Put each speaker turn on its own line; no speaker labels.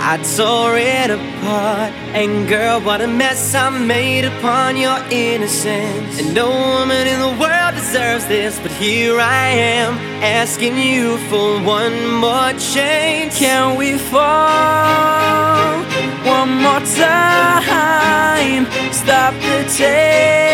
I tore it apart. And girl, what a mess I made upon your innocence. And no woman in the world deserves this, but here I am, asking you for one more chance.
Can we fall one more time? Stop the tape.